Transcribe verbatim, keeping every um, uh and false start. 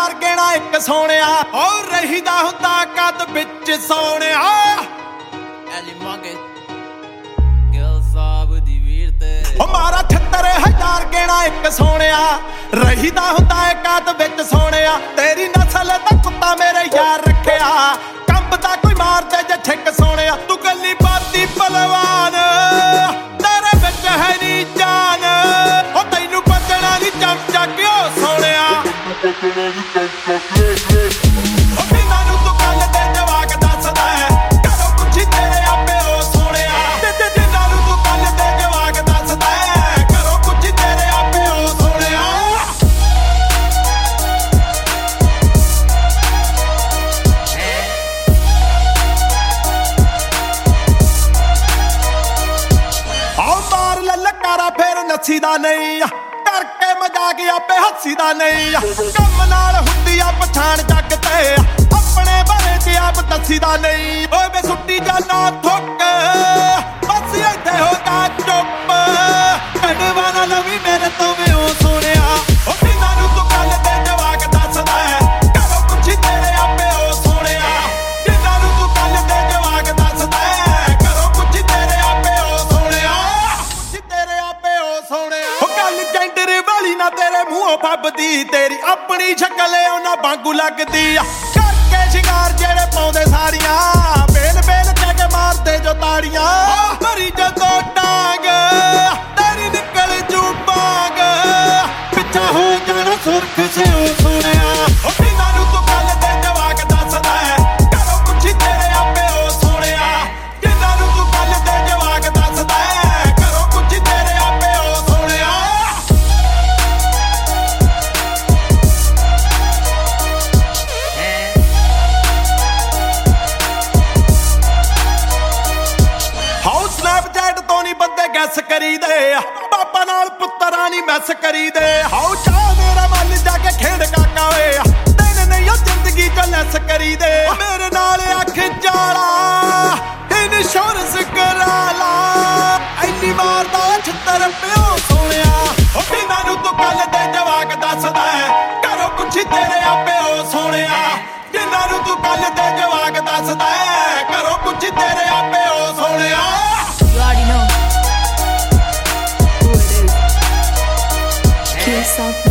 ਹਜ਼ਾਰ ਗੇਣਾ ਇੱਕ ਸੋਹਣਿਆ ਉਹ ਰਹੀਦਾ ਹੁੰਦਾ ਕਦ ਵਿੱਚ ਸੋਹਣਿਆ ਐਲੀ ਮੰਗੇ ਗਿਲ ਸਾਹਿਬ ਦੀ ਵੀਰ ਤੇ ਉਹ ਮਾਰਾ ਛੱਤਰ ਹਜ਼ਾਰ ਗੇਣਾ ਇੱਕ ਸੋਹਣਿਆ ਰਹੀਦਾ ਹੁੰਦਾ ਕਦ ਵਿੱਚ ਸੋਹਣਿਆ ਤੇਰੀ ਨਸਲ ਦਾ ਕੁੱਤਾ ਮੇਰੇ ਯਾਰ ਰੱਖਿਆ ਕੰਬਦਾ ਕੋਈ ਮਾਰਦੇ ਜੇ ਠਿੱਕ ਸੋਹਣਿਆ ਤੂੰ ਗੱਲੀ ਬਾਤੀ ਭਲਵਾਨ ਤੇਰੇ ਵਿੱਚ ਹੈ ਨੀ ਜਾਨ ਉਹ ਤੈਨੂੰ ਬਚਣਾ ਨੀ ਚਮਚਾ ਕਿਉਂ ਸੋਹਣਿਆ ਉਹ ਬਿਨਾਂ ਨੂੰ ਤੂੰ ਗੱਲ ਤੇ ਜਵਾਕ ਦੱਸਦਾ ਹੈ ਘਰੋਂ ਪੁੱਛੀ ਤੇਰੇ ਆਪੇ ਉਹ ਸੋਹਣਿਆ ਤੇ ਬਿਨਾਂ ਨੂੰ ਤੂੰ ਗੱਲ ਤੇ ਜਵਾਕ ਦੱਸਦਾ ਹੈ ਘਰੋਂ ਪੁੱਛੀ ਤੇਰੇ ਆਪੇ ਉਹ ਸੋਹਣਿਆ ਆਹ ਮਾਰ ਲੈ ਲਕਾਰਾ ਫੇਰ ਨੱਸੀ ਦਾ ਨਹੀਂ ਕਰਕੇ ਮਜ਼ਾਕ ਆਪੇ ਹੱਸੀ ਦਾ ਨਹੀਂ ਕੰਮ ਨਾਲ ਹੁੰਦੀ ਆ ਪਛਾਣ ਜੱਗ ਤੇ ਆਪਣੇ ਬਾਰੇ ਤੇ ਆਪ ਦੱਸੀ ਦਾ ਨਹੀਂ ਓਏ ਵੇ ਸੁੱਟੀ ਜਾਨਾ ਥੁੱਕ ਬਸ ਇੱਥੇ ਹੋ ਜਾ ਚੁੱਪ ਕੜਵਾ ਨਾ ਲਵੀ ਮੇਰੇ ਤੋਂ ਵੀ ਉਹ ਸੋਹਣਿਆ ਉਹ ਬਿਨਾਂ ਨੂੰ ਤੂੰ ਗੱਲ ਤੇ ਜਵਾਕ ਦੱਸਦਾ ਹੈ ਘਰੋਂ ਪੁੱਛੀ ਤੇਰੇ ਆਪੇ ਉਹ ਸੋਹਣਿਆ ਬਿਨਾਂ ਨੂੰ ਤੂੰ ਗੱਲ ਤੇ ਜਵਾਕ ਦੱਸਦਾ ਹੈ ਘਰੋਂ ਪੁੱਛੀ ਤੇਰੇ ਆਪੇ ਉਹ ਸੋਹਣਿਆ ਪੁੱਛੀ ਤੇਰੇ ਆਪੇ ਉਹ ਸੋਹਣਿਆ ਉਹ ਗੱਲ ਜੈਂਡਰ ਵਾਲੀ ਨਾ ਤੇਰੇ ਮੂੰਹੋਂ ਫੱਬਦੀ ਤੇਰੀ ਆਪਣੀ ਸ਼ਕਲ ਉਹਨਾਂ ਵਾਂਗੂ ਲੱਗਦੀ ਆ ਕਰਕੇ ਸ਼ਿੰਗਾਰ ਜਿਹੜੇ ਪਾਉਂਦੇ ਸਾਰੀਆਂ ਬੇਲ ਬੇਲ ਕਹਿ ਕੇ ਮਾਰਦੇ ਜੋ ਤਾੜੀਆਂ ਮਰੀ ਜਦੋਂ ਡਾਂਗ ਤੇਰੀ ਨਿਕਲ ਜੂ ਬਾਗ ਪਿੱਛਾ ਹੋ ਜਾਣਾ ਸੁਰਖ ਸਿਓ ਸੋਹਣਿਆ ਉਹ ਬਿਨਾਂ ਨੂੰ ਤੂੰ ਗੱਲ ਤੇ ਜਵਾਕ ਦੱਸਦਾ ਹੈ ਘਰੋਂ ਪੁੱਛੀ ਤੇਰੇ ਆਪੇ ਉਹ ਸੋਹਣਿਆ ਬਿਨਾਂ ਨੂੰ ਤੂੰ ਗੱਲ ਤੇ ਜਵਾਕ ਦੱਸਦਾ ਹੈ ਘਰੋਂ ਪੁੱਛੀ ਤੇਰੇ ਆਪੇ ਉਹ ਸੋਹਣਿਆ ਹਾਉ ਸਨੈਪਚੈਟ ਤੋਂ ਨਹੀਂ ਬੰਦੇ ਗੈਸ ਕਰੀਦੇ ਆ ਪਾਪਾ ਨਾਲ ਪੁੱਤਰਾਂ ਨਹੀਂ ਮੈਸ ਕਰੀਦੇ ਹਾਉ ਚਾਹ ਮੇਰਾ ਮਨ ਜਾ ਕੇ ਖੇਡ ਕਾਕਾ ਓਏ ਦਿਨ ਨਹੀਂ ਉਹ ਜ਼ਿੰਦਗੀ ਚ ਲੈਸ ਕਰੀਦੇ ਮੇਰੇ ਨਾਲ ਅੱਖ ਜਾਲਾ ਇਨਸ਼ੋਰੈਂਸ ਕਰਾ ਲਾ ਐਨੀ ਮਾਰਦਾ ਛੱਤਰ ਪਿਓ ਸੋਹਣਿਆ ਉਹ ਬਿਨਾਂ ਨੂੰ ਤੂੰ ਗੱਲ ਤੇ ਜਵਾਕ ਦੱਸਦਾ ਹੈ ਘਰੋਂ ਪੁੱਛੀ ਤੇਰੇ ਆਪੇ ਉਹ ਸੋਹਣਿਆ ਬਿਨਾਂ ਨੂੰ ਤੂੰ ਗੱਲ ਤੇ ਜਵਾਕ ਦੱਸਦਾ ਹੈ ਘਰੋਂ ਪੁੱਛੀ ਤੇਰੇ ਆਪੇ ਉਹ ਸੋਹਣਿਆ You already know who it is. Kill yourself.